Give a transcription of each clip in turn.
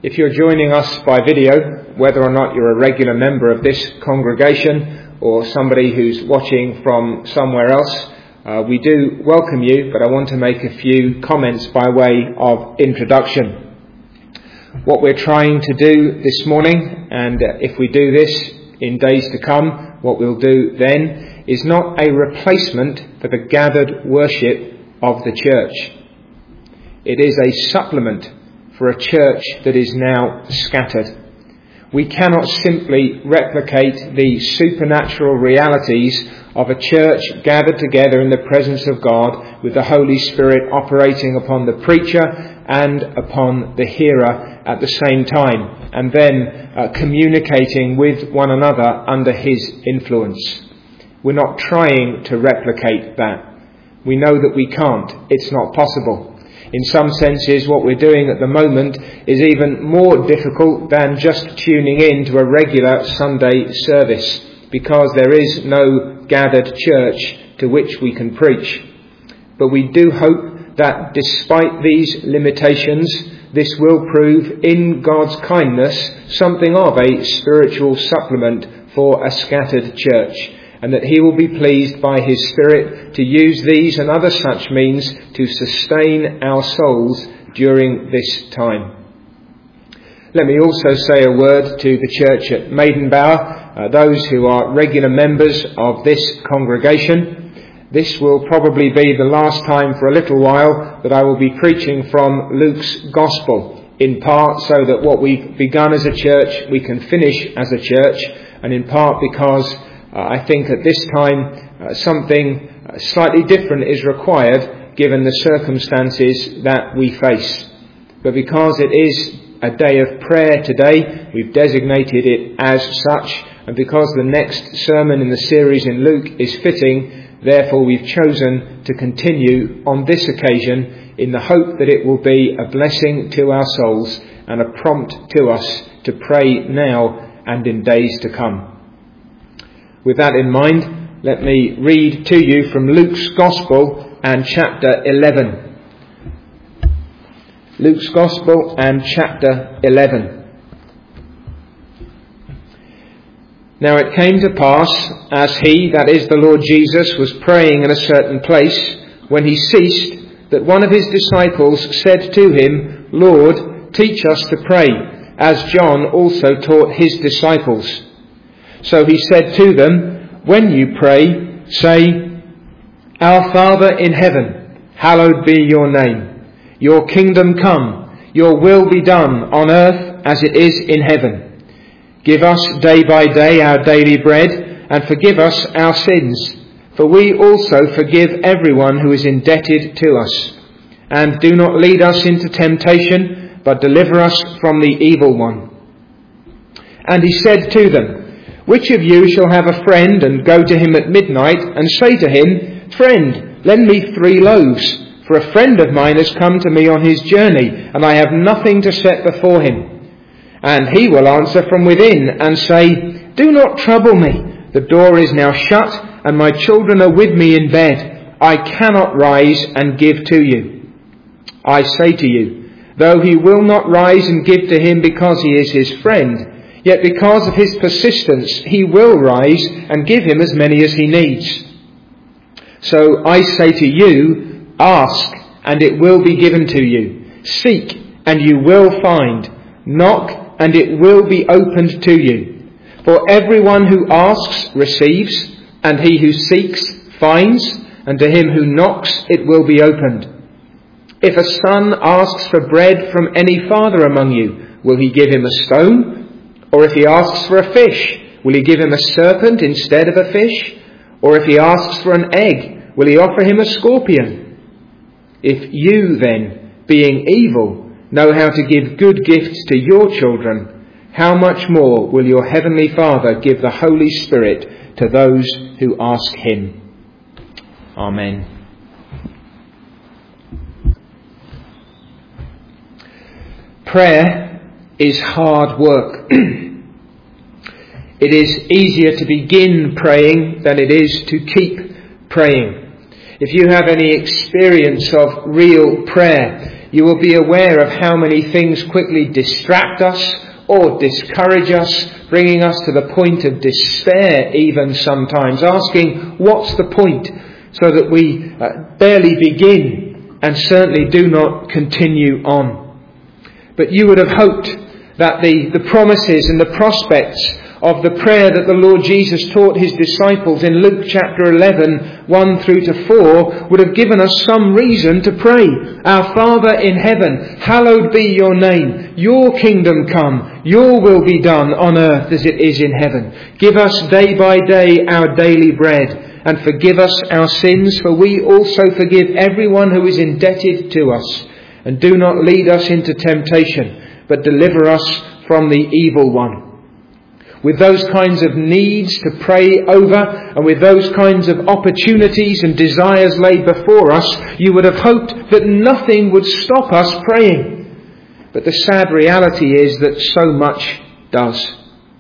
If you're joining us by video, whether or not you're a regular member of this congregation or somebody who's watching from somewhere else, we do welcome you, but I want to make a few comments by way of introduction. What we're trying to do this morning, and if we do this in days to come, what we'll do then is not a replacement for the gathered worship of the church. It is a supplement for a church that is now scattered. We cannot simply replicate the supernatural realities of a church gathered together in the presence of God, with the Holy Spirit operating upon the preacher and upon the hearer at the same time, and then communicating with one another under his influence. We're not trying to replicate that. We know that we can't. It's not possible. In some senses, what we're doing at the moment is even more difficult than just tuning in to a regular Sunday service, because there is no gathered church to which we can preach. But we do hope that despite these limitations, this will prove, in God's kindness, something of a spiritual supplement for a scattered church, and that he will be pleased by his Spirit to use these and other such means to sustain our souls during this time. Let me also say a word to the church at Maidenbower, those who are regular members of this congregation. This will probably be the last time for a little while that I will be preaching from Luke's Gospel, in part so that what we've begun as a church we can finish as a church, and in part because I think at this time something slightly different is required given the circumstances that we face. But because it is a day of prayer today, we've designated it as such, and because the next sermon in the series in Luke is fitting, therefore we've chosen to continue on this occasion in the hope that it will be a blessing to our souls and a prompt to us to pray now and in days to come. With that in mind, let me read to you from Luke's Gospel and chapter 11. Luke's Gospel and chapter 11. Now it came to pass, as he, that is the Lord Jesus, was praying in a certain place, when he ceased, that one of his disciples said to him, Lord, teach us to pray, as John also taught his disciples. So he said to them, when you pray, say, Our Father in heaven, hallowed be your name. Your kingdom come, your will be done on earth as it is in heaven. Give us day by day our daily bread, and forgive us our sins, for we also forgive everyone who is indebted to us. And do not lead us into temptation, but deliver us from the evil one. And he said to them, which of you shall have a friend and go to him at midnight and say to him, Friend, lend me 3 loaves, for a friend of mine has come to me on his journey, and I have nothing to set before him. And he will answer from within and say, Do not trouble me. The door is now shut, and my children are with me in bed. I cannot rise and give to you. I say to you, though he will not rise and give to him because he is his friend, yet because of his persistence he will rise and give him as many as he needs. So I say to you, ask, and it will be given to you. Seek, and you will find. Knock, and it will be opened to you. For everyone who asks receives, and he who seeks finds, and to him who knocks it will be opened. If a son asks for bread from any father among you, will he give him a stone? Or if he asks for a fish, will he give him a serpent instead of a fish? Or if he asks for an egg, will he offer him a scorpion? If you then, being evil, know how to give good gifts to your children, how much more will your heavenly Father give the Holy Spirit to those who ask him? Amen. Prayer is hard work. It is easier to begin praying than it is to keep praying. If you have any experience of real prayer, You will be aware of how many things quickly distract us or discourage us, bringing us to the point of despair even sometimes, asking, what's the point? So that we barely begin and certainly do not continue on. But you would have hoped that the promises and the prospects of the prayer that the Lord Jesus taught his disciples in Luke chapter 11, 1 through to 4, would have given us some reason to pray. Our Father in heaven, hallowed be your name. Your kingdom come. Your will be done on earth as it is in heaven. Give us day by day our daily bread, and forgive us our sins, for we also forgive everyone who is indebted to us. And do not lead us into temptation, but deliver us from the evil one. With those kinds of needs to pray over, and with those kinds of opportunities and desires laid before us, you would have hoped that nothing would stop us praying. But the sad reality is that so much does.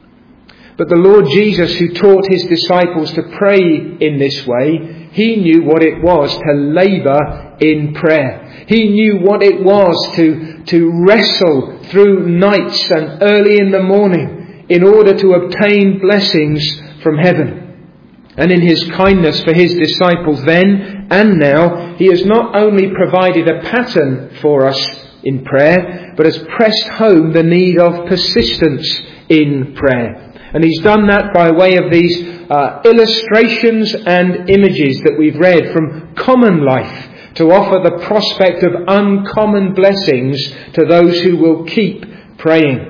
But the Lord Jesus, who taught his disciples to pray in this way, he knew what it was to labour in prayer. He knew what it was to wrestle through nights and early in the morning in order to obtain blessings from heaven. And in his kindness for his disciples then and now, he has not only provided a pattern for us in prayer, but has pressed home the need of persistence in prayer. And he's done that by way of these illustrations and images that we've read from common life to offer the prospect of uncommon blessings to those who will keep praying.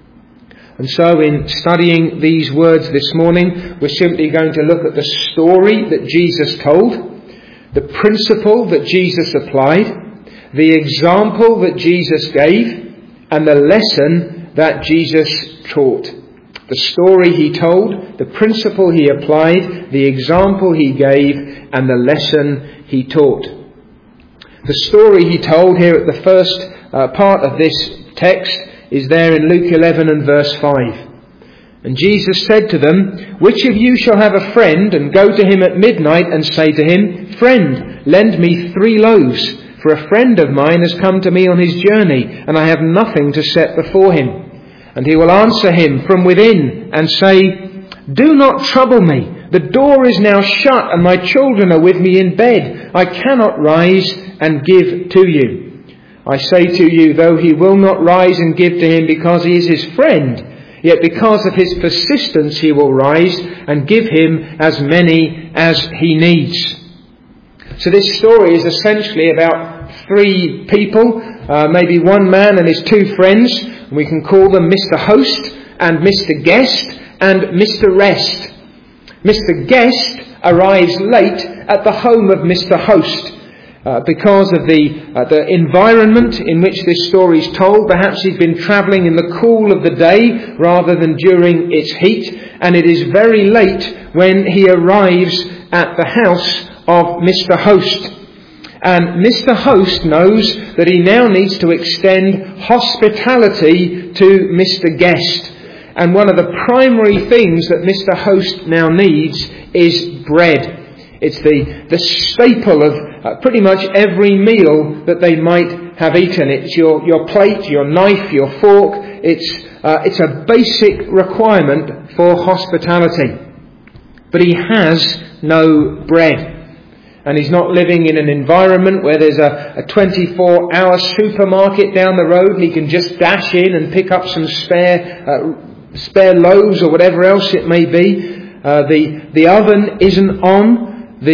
And so in studying these words this morning, we're simply going to look at the story that Jesus told, the principle that Jesus applied, the example that Jesus gave, and the lesson that Jesus taught. The story he told, the principle he applied, the example he gave, and the lesson he taught. The story he told here at the first part of this text is there in Luke 11 and verse 5. And Jesus said to them, "Which of you shall have a friend and go to him at midnight and say to him, 'Friend, lend me 3 loaves, for a friend of mine has come to me on his journey, and I have nothing to set before him.' And he will answer him from within and say, 'Do not trouble me. The door is now shut and my children are with me in bed. I cannot rise and give to you.' I say to you, though he will not rise and give to him because he is his friend, yet because of his persistence he will rise and give him as many as he needs." So this story is essentially about 3 people, maybe one man and his 2 friends. We can call them Mr. Host and Mr. Guest and Mr. Rest. Mr. Guest arrives late at the home of Mr. Host. Because of the environment in which this story is told. Perhaps he's been travelling in the cool of the day rather than during its heat, and it is very late when he arrives at the house of Mr. Host. And Mr. Host knows that he now needs to extend hospitality to Mr. Guest. And one of the primary things that Mr. Host now needs is bread. It's the staple of pretty much every meal that they might have eaten. It's your plate, your knife, your fork. It's a basic requirement for hospitality. But he has no bread. And he's not living in an environment where there's a 24-hour supermarket down the road and he can just dash in and pick up some spare loaves or whatever else it may be. The oven isn't on.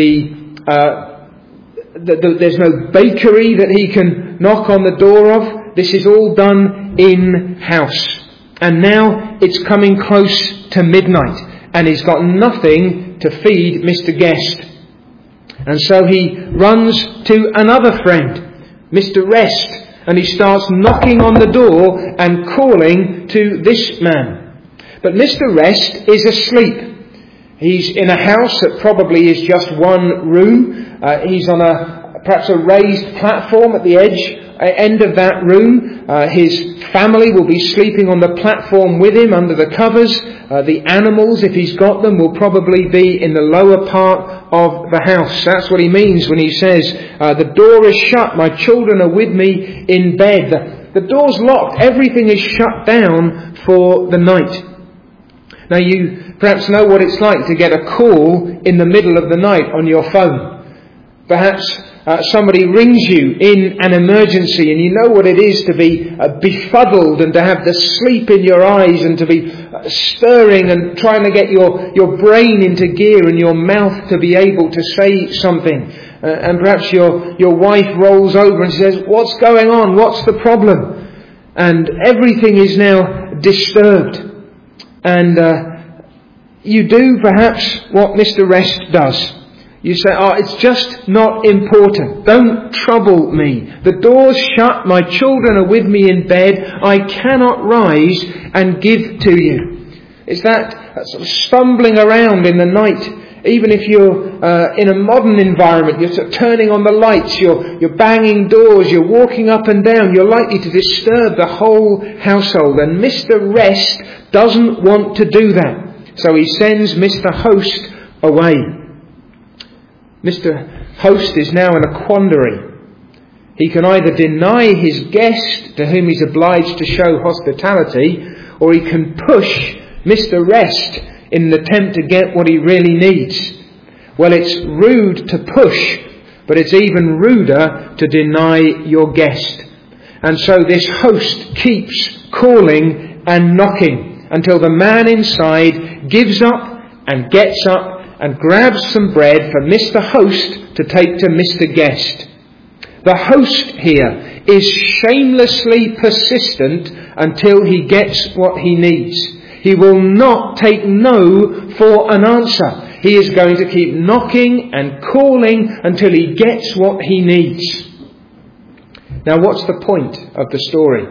There's no bakery that he can knock on the door of. This is all done in-house. And now it's coming close to midnight and he's got nothing to feed Mr. Guest. And so he runs to another friend, Mr. Rest, and he starts knocking on the door and calling to this man. But Mr. Rest is asleep. He's in a house that probably is just one room. He's on perhaps a raised platform at the edge end of that room. His family will be sleeping on the platform with him under the covers. The animals, if he's got them, will probably be in the lower part of the house. That's what he means when he says, the door is shut, my children are with me in bed. The door's locked, everything is shut down for the night. Now you perhaps know what it's like to get a call in the middle of the night on your phone. Perhaps somebody rings you in an emergency, and you know what it is to be befuddled and to have the sleep in your eyes and to be stirring and trying to get your brain into gear and your mouth to be able to say something. And perhaps your wife rolls over and says, "What's going on? What's the problem?" And everything is now disturbed. And you do perhaps what Mr. Rest does. You say, it's just not important. Don't trouble me. The door's shut. My children are with me in bed. I cannot rise and give to you. It's that sort of stumbling around in the night. Even if you're in a modern environment, you're sort of turning on the lights, you're banging doors, you're walking up and down, you're likely to disturb the whole household. And Mr. Rest doesn't want to do that. So he sends Mr. Host away. Mr. Host is now in a quandary. He can either deny his guest, to whom he's obliged to show hospitality, or he can push Mr. Rest in an attempt to get what he really needs. Well, it's rude to push, but it's even ruder to deny your guest. And so this host keeps calling and knocking until the man inside gives up and gets up and grabs some bread for Mr. Host to take to Mr. Guest. The host here is shamelessly persistent until he gets what he needs. He will not take no for an answer. He is going to keep knocking and calling until he gets what he needs. Now, what's the point of the story?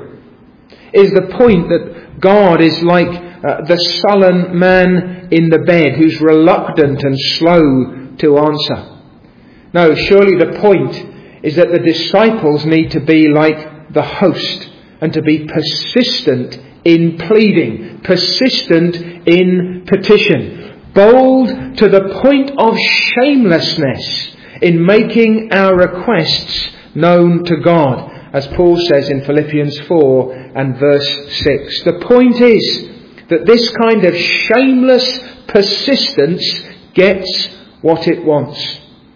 Is the point that God is like the sullen man in the bed who's reluctant and slow to answer? No, surely the point is that the disciples need to be like the host and to be persistent in pleading, persistent in petition, bold to the point of shamelessness in making our requests known to God, as Paul says in Philippians 4 and verse 6. The point is that this kind of shameless persistence gets what it wants.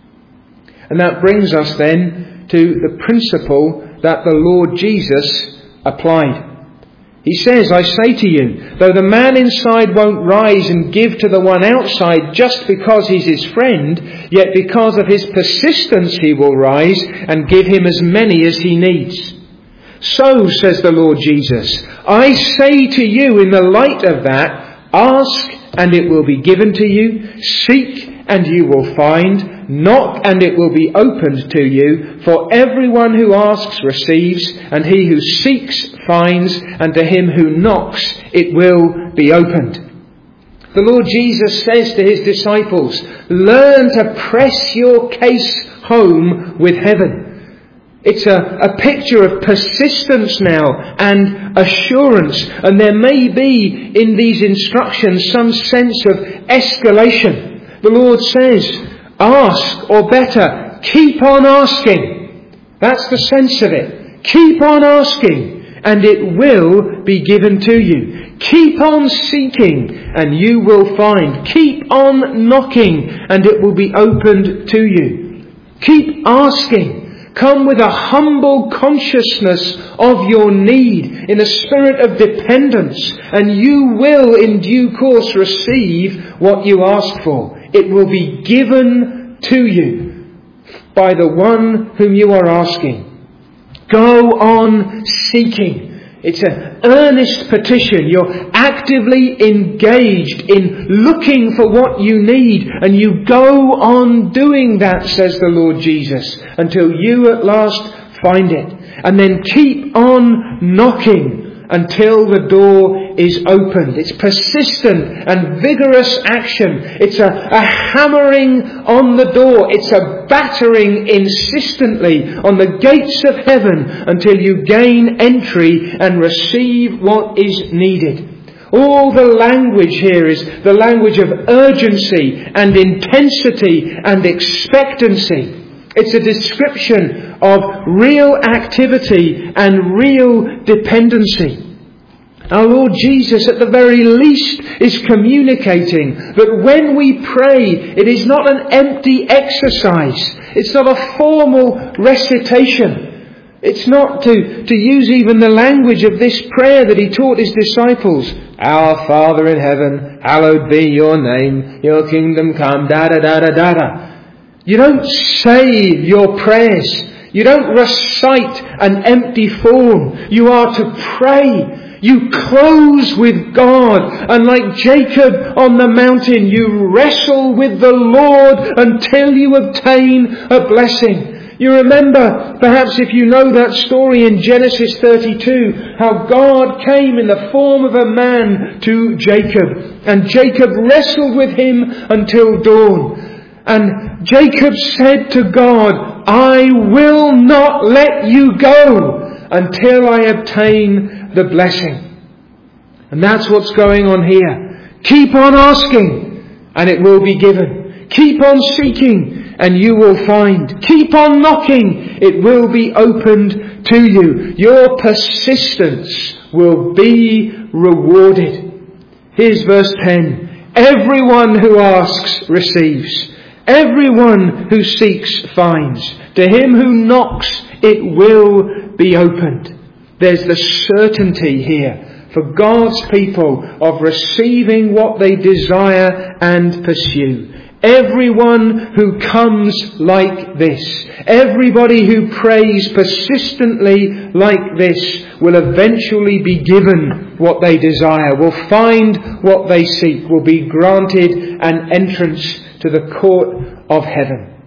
And that brings us then to the principle that the Lord Jesus applied. He says, I say to you, though the man inside won't rise and give to the one outside just because he's his friend, yet because of his persistence he will rise and give him as many as he needs. So, says the Lord Jesus, I say to you in the light of that, ask and it will be given to you, seek and you will find, knock and it will be opened to you, for everyone who asks receives, and he who seeks finds, and to him who knocks it will be opened. The Lord Jesus says to his disciples, learn to press your case home with heaven. It's a picture of persistence now and assurance, and there may be in these instructions some sense of escalation. The Lord says, ask, or better, keep on asking. That's the sense of it. Keep on asking, and it will be given to you. Keep on seeking, and you will find. Keep on knocking, and it will be opened to you. Keep asking. Come with a humble consciousness of your need in a spirit of dependence, and you will in due course receive what you ask for. It will be given to you by the one whom you are asking. Go on seeking. It's an earnest petition. You're actively engaged in looking for what you need, and you go on doing that, says the Lord Jesus, until you at last find it. And then keep on knocking until the door is opened. It's persistent and vigorous action. It's a hammering on the door. It's a battering insistently on the gates of heaven until you gain entry and receive what is needed. All the language here is the language of urgency and intensity and expectancy. It's a description of real activity and real dependency. Our Lord Jesus, at the very least, is communicating that when we pray, it is not an empty exercise. It's not a formal recitation. It's not to use even the language of this prayer that he taught his disciples. Our Father in heaven, hallowed be your name, your kingdom come, da-da-da-da-da-da. You don't say your prayers. You don't recite an empty form. You are to pray. You close with God. And like Jacob on the mountain, you wrestle with the Lord until you obtain a blessing. You remember, perhaps if you know that story in Genesis 32, how God came in the form of a man to Jacob. And Jacob wrestled with him until dawn. And Jacob said to God, I will not let you go until I obtain the blessing. And that's what's going on here. Keep on asking and it will be given. Keep on seeking and you will find. Keep on knocking, it will be opened to you. Your persistence will be rewarded. Here's verse 10. Everyone who asks receives. Everyone who seeks finds. To him who knocks, it will be opened. There's the certainty here for God's people of receiving what they desire and pursue. Everyone who comes like this, everybody who prays persistently like this will eventually be given what they desire, will find what they seek, will be granted an entrance to the court of heaven.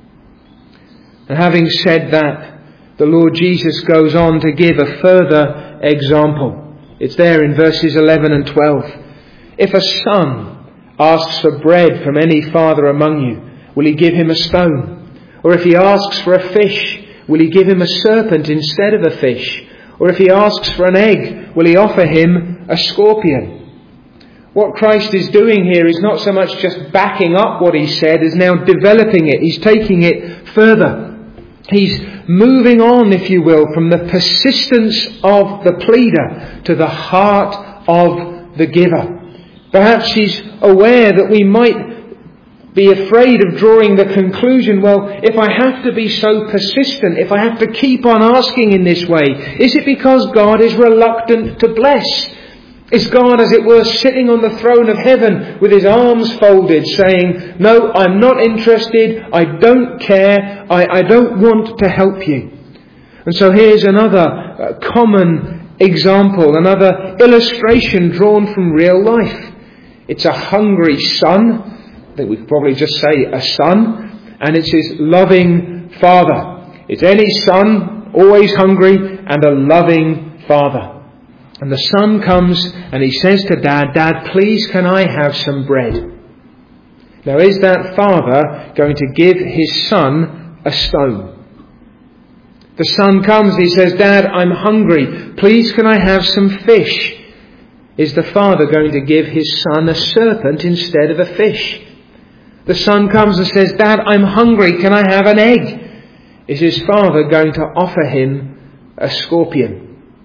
And having said that, the Lord Jesus goes on to give a further example. It's there in verses 11 and 12. If a son asks for bread from any father among you, will he give him a stone? Or if he asks for a fish, will he give him a serpent instead of a fish? Or if he asks for an egg, will he offer him a scorpion? What Christ is doing here is not so much just backing up what he said, as now developing it. He's taking it further. He's moving on, if you will, from the persistence of the pleader to the heart of the giver. Perhaps he's aware that we might be afraid of drawing the conclusion, well, if I have to be so persistent, if I have to keep on asking in this way, is it because God is reluctant to bless? Is God, as it were, sitting on the throne of heaven with his arms folded, saying, no, I'm not interested, I don't care, I don't want to help you? And so here's another common example, another illustration drawn from real life. It's a hungry son, I think we could probably just say a son, and it's his loving father. It's any son, always hungry, and a loving father. And the son comes and he says to Dad, Dad, please can I have some bread? Now is that father going to give his son a stone? The son comes, he says, Dad, I'm hungry, please can I have some fish? Is the father going to give his son a serpent instead of a fish? The son comes and says, Dad, I'm hungry, can I have an egg? Is his father going to offer him a scorpion?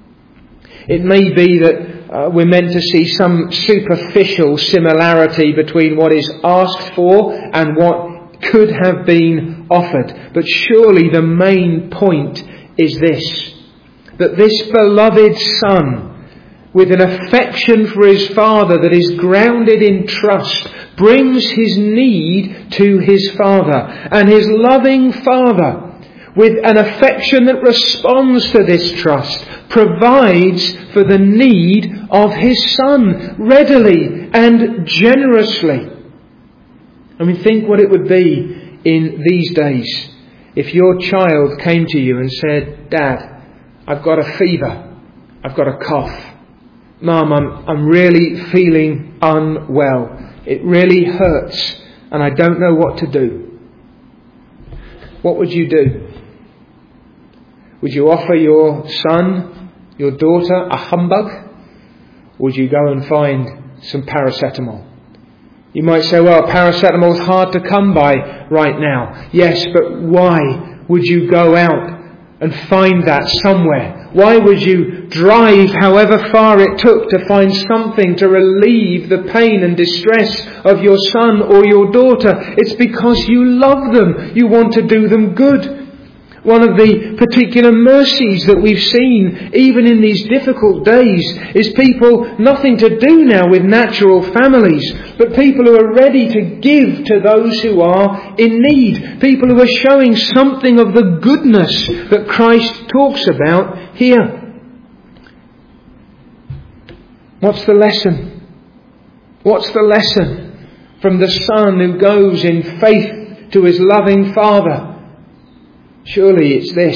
It may be that we're meant to see some superficial similarity between what is asked for and what could have been offered. But surely the main point is this, that this beloved son, with an affection for his father that is grounded in trust, brings his need to his father. And his loving father, with an affection that responds to this trust, provides for the need of his son readily and generously. I mean, think what it would be in these days if your child came to you and said, Dad, I've got a fever, I've got a cough. Mum, I'm really feeling unwell. It really hurts and I don't know what to do. What would you do? Would you offer your son, your daughter, a humbug? Would you go and find some paracetamol? You might say, well, paracetamol is hard to come by right now. Yes, but why would you go out and find that somewhere? Why would you drive however far it took to find something to relieve the pain and distress of your son or your daughter? It's because you love them. You want to do them good. One of the particular mercies that we've seen, even in these difficult days, is people, nothing to do now with natural families, but people who are ready to give to those who are in need. People who are showing something of the goodness that Christ talks about here. What's the lesson? What's the lesson from the son who goes in faith to his loving Father? Surely it's this.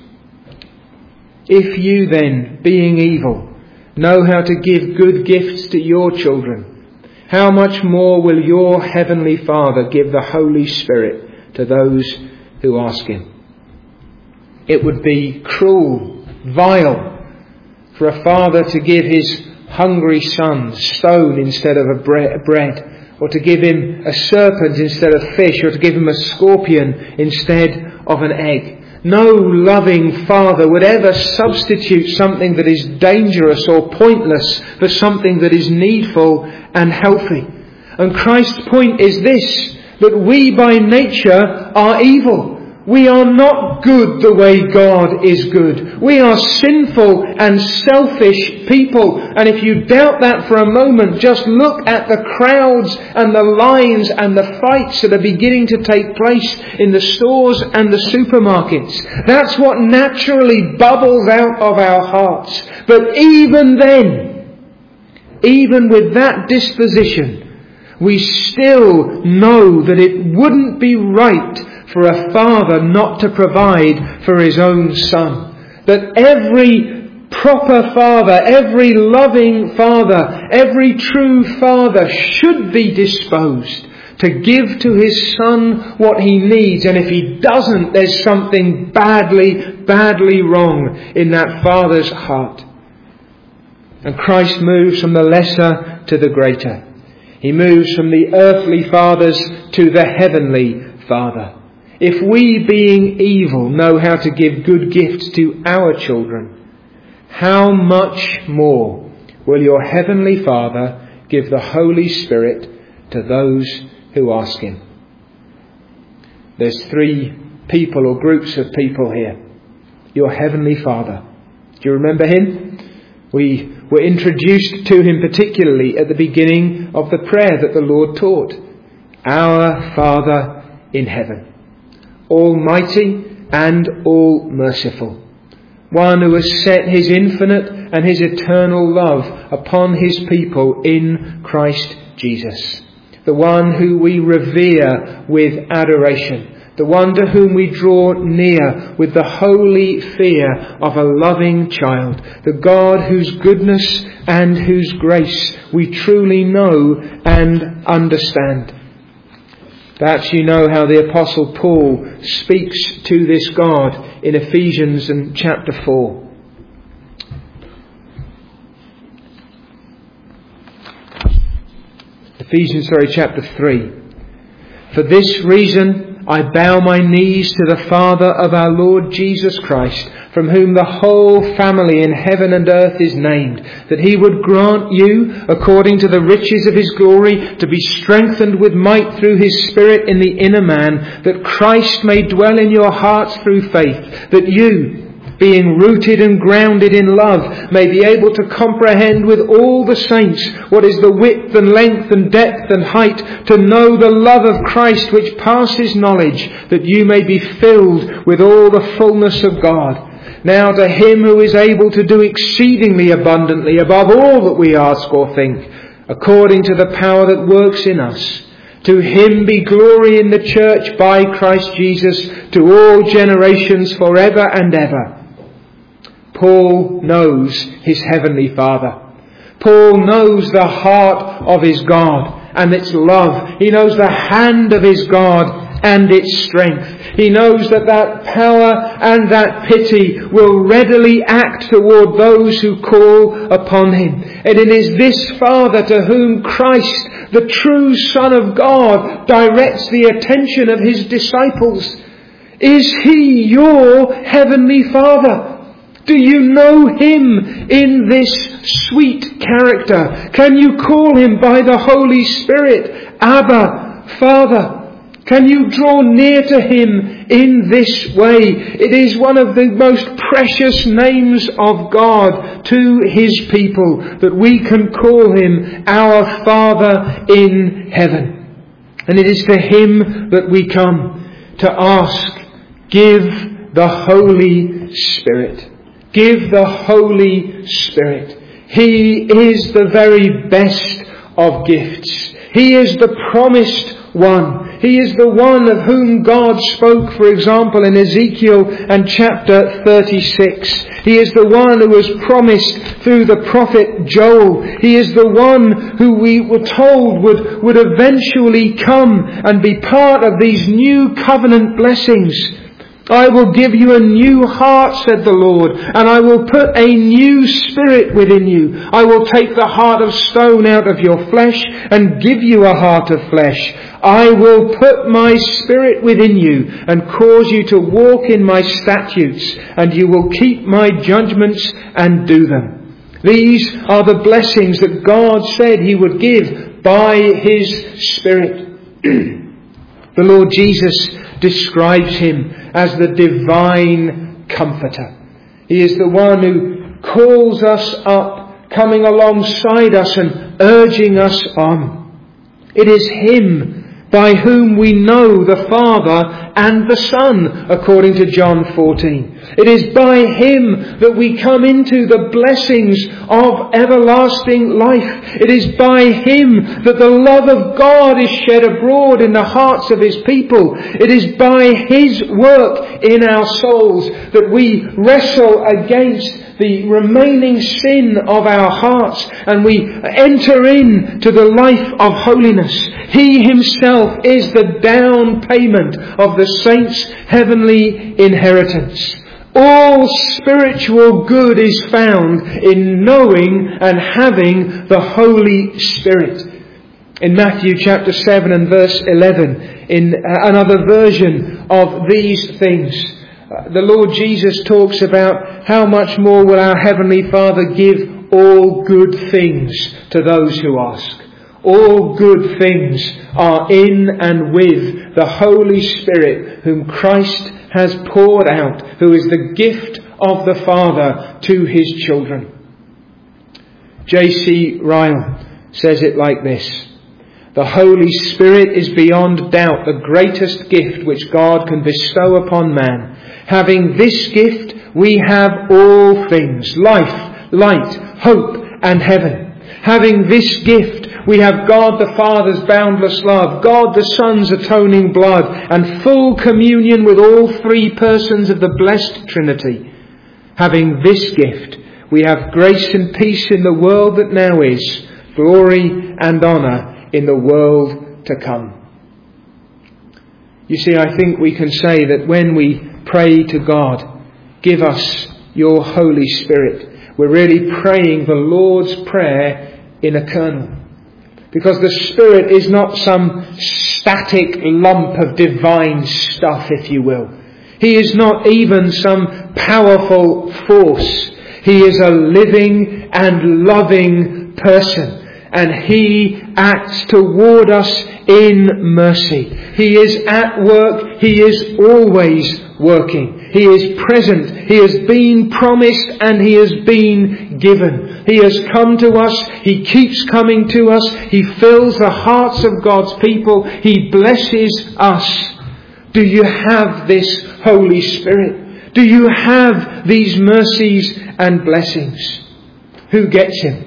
If you then, being evil, know how to give good gifts to your children, how much more will your heavenly Father give the Holy Spirit to those who ask Him? It would be cruel, vile, for a father to give his hungry son stone instead of a bread, or to give him a serpent instead of fish, or to give him a scorpion instead of an egg. No loving father would ever substitute something that is dangerous or pointless for something that is needful and healthy. And Christ's point is this, that we by nature are evil. We are not good the way God is good. We are sinful and selfish people. And if you doubt that for a moment, just look at the crowds and the lines and the fights that are beginning to take place in the stores and the supermarkets. That's what naturally bubbles out of our hearts. But even then, even with that disposition, we still know that it wouldn't be right for a father not to provide for his own son. That every proper father, every loving father, every true father should be disposed to give to his son what he needs. And if he doesn't, there's something badly wrong in that father's heart. And Christ moves from the lesser to the greater. He moves from the earthly fathers to the heavenly Father. If we, being evil, know how to give good gifts to our children, how much more will your heavenly Father give the Holy Spirit to those who ask Him? There's three people or groups of people here. Your heavenly Father. Do you remember Him? We were introduced to Him particularly at the beginning of the prayer that the Lord taught. Our Father in heaven, almighty and all merciful, one who has set His infinite and His eternal love upon His people in Christ Jesus, the one who we revere with adoration, the one to whom we draw near with the holy fear of a loving child, the God whose goodness and whose grace we truly know and understand. Perhaps you know how the Apostle Paul speaks to this God in Ephesians and chapter 4. Chapter 3. For this reason I bow my knees to the Father of our Lord Jesus Christ, from whom the whole family in heaven and earth is named, that He would grant you, according to the riches of His glory, to be strengthened with might through His Spirit in the inner man, that Christ may dwell in your hearts through faith, that you, being rooted and grounded in love, may be able to comprehend with all the saints what is the width and length and depth and height, to know the love of Christ which passes knowledge, that you may be filled with all the fullness of God. Now to Him who is able to do exceedingly abundantly above all that we ask or think, according to the power that works in us, to Him be glory in the church by Christ Jesus to all generations forever and ever. Paul knows his heavenly Father. Paul knows the heart of his God and its love. He knows the hand of his God and its strength. He knows that power and that pity will readily act toward those who call upon him. And it is this Father to whom Christ, the true Son of God, directs the attention of his disciples. Is he your heavenly Father? Do you know him in this sweet character? Can you call him by the Holy Spirit, Abba, Father? Can you draw near to him in this way? It is one of the most precious names of God to his people, that we can call him our Father in heaven. And it is to him that we come to ask, give the Holy Spirit. Give the Holy Spirit. He is the very best of gifts. He is the promised one. He is the one of whom God spoke, for example, in Ezekiel and chapter 36. He is the one who was promised through the prophet Joel. He is the one who we were told would eventually come and be part of these new covenant blessings. I will give you a new heart, said the Lord, and I will put a new spirit within you. I will take the heart of stone out of your flesh and give you a heart of flesh. I will put my spirit within you and cause you to walk in my statutes, and you will keep my judgments and do them. These are the blessings that God said he would give by his Spirit. The Lord Jesus describes him as the divine comforter. He is the one who calls us up, coming alongside us and urging us on. It is him by whom we know the Father and the Son, according to John 14. It is by him that we come into the blessings of everlasting life. It is by him that the love of God is shed abroad in the hearts of his people. It is by his work in our souls that we wrestle against the remaining sin of our hearts and we enter into the life of holiness. He himself is the down payment of the saints' heavenly inheritance. All spiritual good is found in knowing and having the Holy Spirit. In Matthew chapter 7 and verse 11, in another version of these things, the Lord Jesus talks about how much more will our Heavenly Father give all good things to those who ask. All good things are in and with the Holy Spirit, whom Christ has poured out, who is the gift of the Father to his children. J.C. Ryle says it like this: the Holy Spirit is beyond doubt the greatest gift which God can bestow upon man. Having this gift, we have all things: life, light, hope, and heaven. Having this gift, we have God the Father's boundless love, God the Son's atoning blood, and full communion with all three persons of the blessed Trinity. Having this gift, we have grace and peace in the world that now is, glory and honour in the world to come. You see, I think we can say that when we pray to God, give us your Holy Spirit, we're really praying the Lord's Prayer in a kernel. Because the Spirit is not some static lump of divine stuff, if you will. He is not even some powerful force. He is a living and loving person. And he acts toward us in mercy. He is at work. He is always working. He is present. He has been promised and he has been given. He has come to us. He keeps coming to us. He fills the hearts of God's people. He blesses us. Do you have this Holy Spirit? Do you have these mercies and blessings? Who gets him?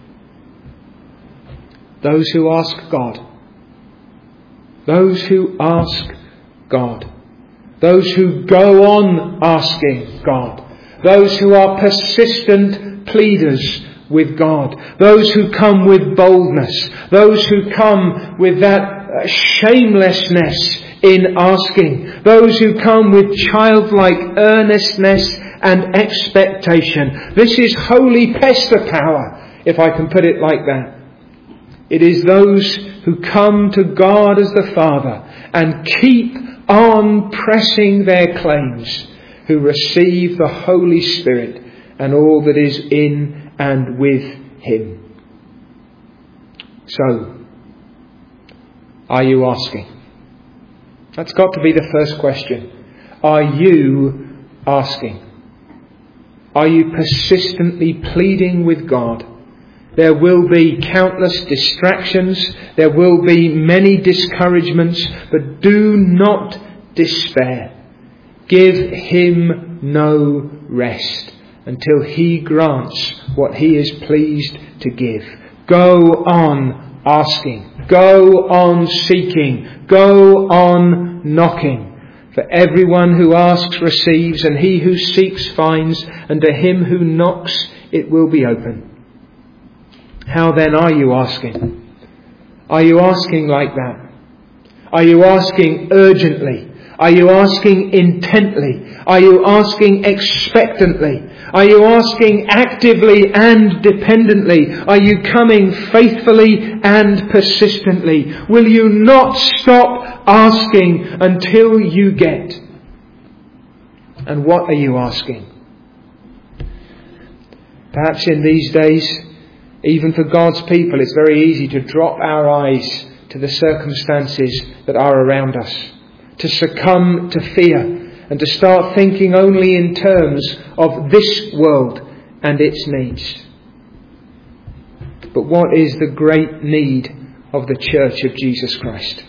Those who ask God. Those who ask God. Those who go on asking God. Those who are persistent pleaders with God, those who come with boldness, those who come with that shamelessness in asking, those who come with childlike earnestness and expectation. This is holy Pester power, if I can put it like that. It is those who come to God as the Father and keep on pressing their claims, who receive the Holy Spirit and all that is in and with Him. So, are you asking? That's got to be the first question. Are you asking? Are you persistently pleading with God? There will be countless distractions. There will be many discouragements. But do not despair. Give Him no rest until He grants what He is pleased to give. Go on asking. Go on seeking. Go on knocking. For everyone who asks receives, and he who seeks finds, and to him who knocks it will be open. How then are you asking? Are you asking like that? Are you asking urgently? Are you asking intently? Are you asking expectantly? Are you asking actively and dependently? Are you coming faithfully and persistently? Will you not stop asking until you get? And what are you asking? Perhaps in these days, even for God's people, it's very easy to drop our eyes to the circumstances that are around us, to succumb to fear, and to start thinking only in terms of this world and its needs. But what is the great need of the Church of Jesus Christ?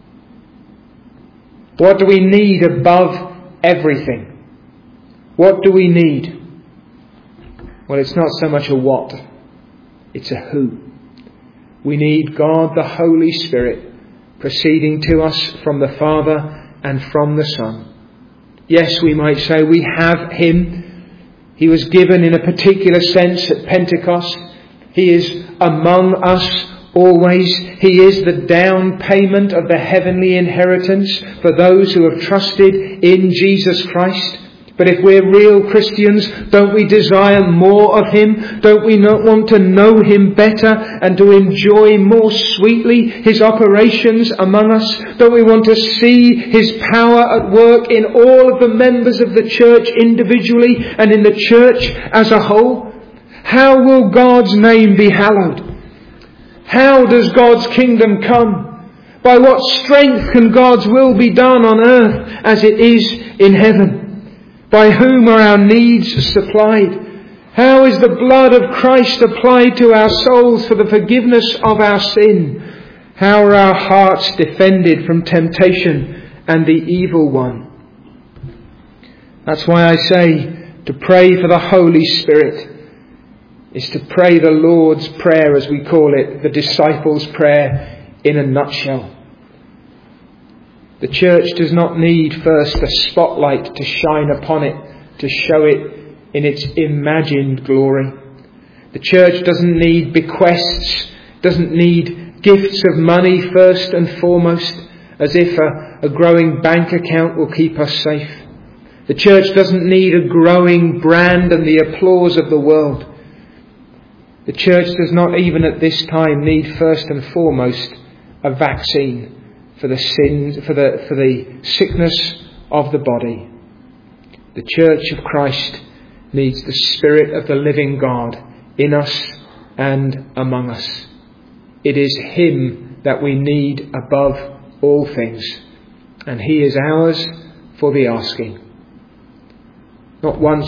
What do we need above everything? What do we need? Well, it's not so much a what, it's a who. We need God the Holy Spirit proceeding to us from the Father and from the Son. Yes, we might say we have Him. He was given in a particular sense at Pentecost. He is among us always. He is the down payment of the heavenly inheritance for those who have trusted in Jesus Christ. But if we're real Christians, don't we desire more of Him? Don't we not want to know Him better and to enjoy more sweetly His operations among us? Don't we want to see His power at work in all of the members of the church individually and in the church as a whole? How will God's name be hallowed? How does God's kingdom come? By what strength can God's will be done on earth as it is in heaven? By whom are our needs supplied? How is the blood of Christ applied to our souls for the forgiveness of our sin? How are our hearts defended from temptation and the evil one? That's why I say to pray for the Holy Spirit is to pray the Lord's Prayer, as we call it, the disciples' prayer in a nutshell. The church does not need first a spotlight to shine upon it, to show it in its imagined glory. The church doesn't need bequests, doesn't need gifts of money first and foremost, as if a growing bank account will keep us safe. The church doesn't need a growing brand and the applause of the world. The church does not even at this time need first and foremost a vaccine for the sins, for the sickness of the body. The Church of Christ needs the Spirit of the living God in us and among us. It is Him that we need above all things, and He is ours for the asking. Not once,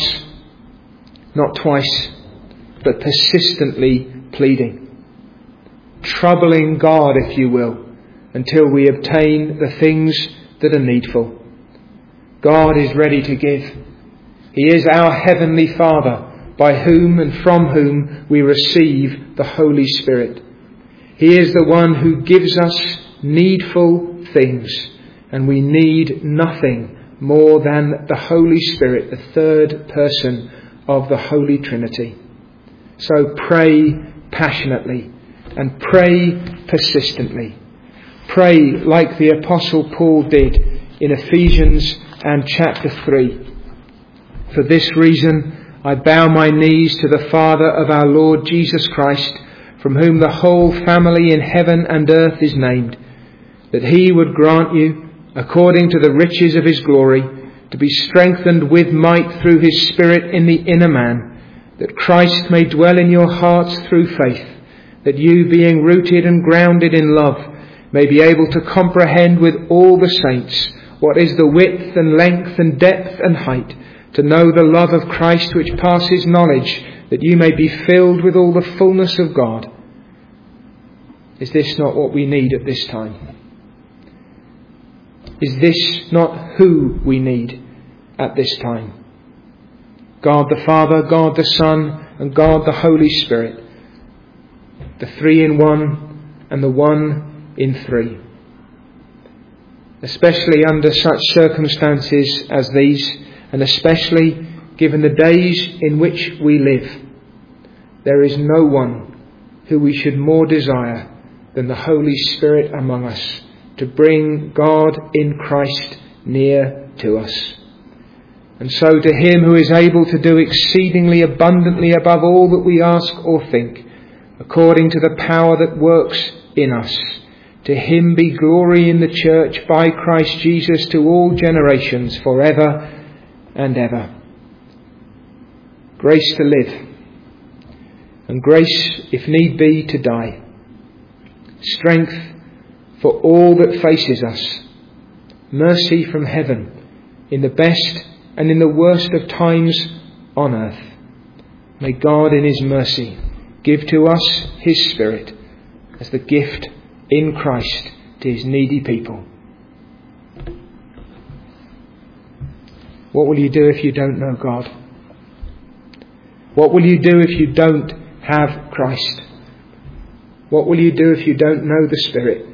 not twice, but persistently pleading, troubling God, if you will, until we obtain the things that are needful. God is ready to give. He is our Heavenly Father, by whom and from whom we receive the Holy Spirit. He is the one who gives us needful things, and we need nothing more than the Holy Spirit, the third person of the Holy Trinity. So pray passionately and pray persistently. Pray like the Apostle Paul did in Ephesians and chapter 3. For this reason I bow my knees to the Father of our Lord Jesus Christ, from whom the whole family in heaven and earth is named, that he would grant you, according to the riches of his glory, to be strengthened with might through his Spirit in the inner man, that Christ may dwell in your hearts through faith, that you, being rooted and grounded in love, may be able to comprehend with all the saints what is the width and length and depth and height, to know the love of Christ which passes knowledge, that you may be filled with all the fullness of God. Is this not what we need at this time? Is this not who we need at this time? God the Father, God the Son, and God the Holy Spirit, the three in one and the one in three. Especially under such circumstances as these, and especially given the days in which we live, there is no one who we should more desire than the Holy Spirit among us, to bring God in Christ near to us. And so to him who is able to do exceedingly abundantly above all that we ask or think, according to the power that works in us, to him be glory in the church by Christ Jesus to all generations, forever and ever. Grace to live, and grace, if need be, to die. Strength for all that faces us. Mercy from heaven in the best and in the worst of times on earth. May God in his mercy give to us his Spirit as the gift in Christ to his needy people. What will you do if you don't know God? What will you do if you don't have Christ? What will you do if you don't know the Spirit?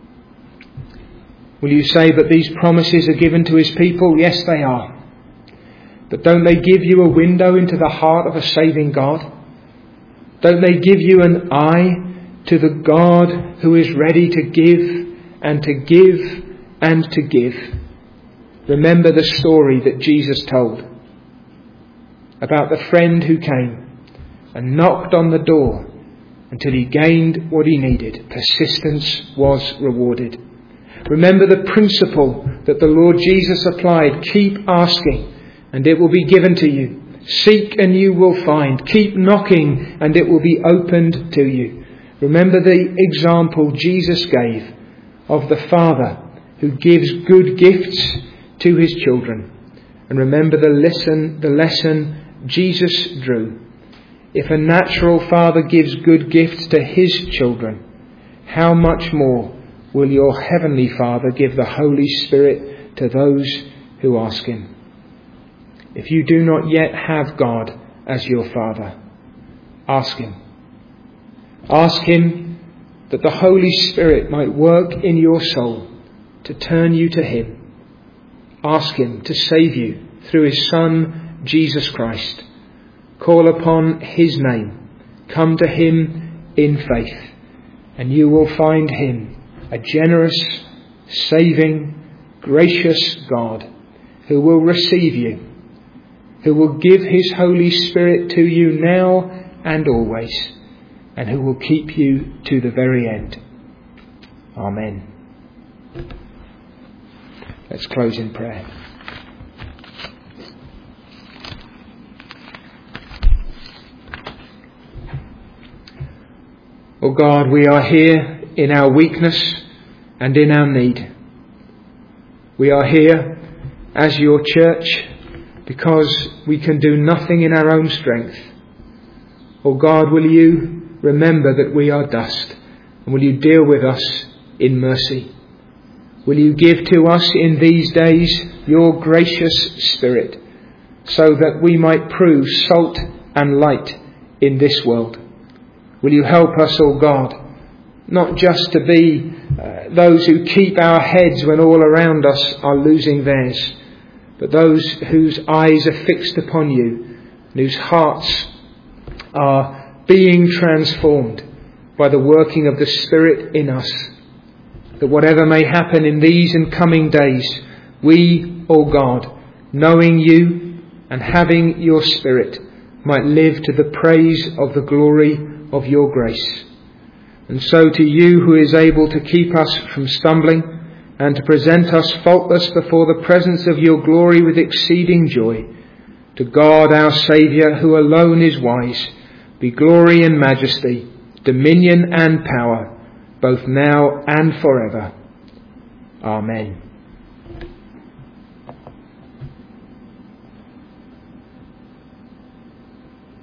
Will you say that these promises are given to his people? Yes, they are. But don't they give you a window into the heart of a saving God? Don't they give you an eye to the God who is ready to give and to give and to give? Remember the story that Jesus told about the friend who came and knocked on the door until he gained what he needed. Persistence was rewarded. Remember the principle that the Lord Jesus applied. Keep asking and it will be given to you. Seek and you will find. Keep knocking and it will be opened to you. Remember the example Jesus gave of the Father who gives good gifts to his children. And remember the lesson Jesus drew. If a natural father gives good gifts to his children, how much more will your heavenly Father give the Holy Spirit to those who ask him? If you do not yet have God as your Father, ask him. Ask him that the Holy Spirit might work in your soul to turn you to him. Ask him to save you through his Son, Jesus Christ. Call upon his name. Come to him in faith, and you will find him a generous, saving, gracious God who will receive you, who will give his Holy Spirit to you now and always, and who will keep you to the very end. Amen. Let's close in prayer. Oh God, we are here in our weakness and in our need. We are here as your church because we can do nothing in our own strength. Oh God, will you remember that we are dust, and will you deal with us in mercy? Will you give to us in these days your gracious Spirit, so that we might prove salt and light in this world? Will you help us, O God, not just to be those who keep our heads when all around us are losing theirs, but those whose eyes are fixed upon you, and whose hearts are being transformed by the working of the Spirit in us, that whatever may happen in these and coming days, we, O God, knowing you and having your Spirit, might live to the praise of the glory of your grace. And so to you who is able to keep us from stumbling and to present us faultless before the presence of your glory with exceeding joy, to God our Saviour, who alone is wise, be glory and majesty, dominion and power, both now and forever. Amen.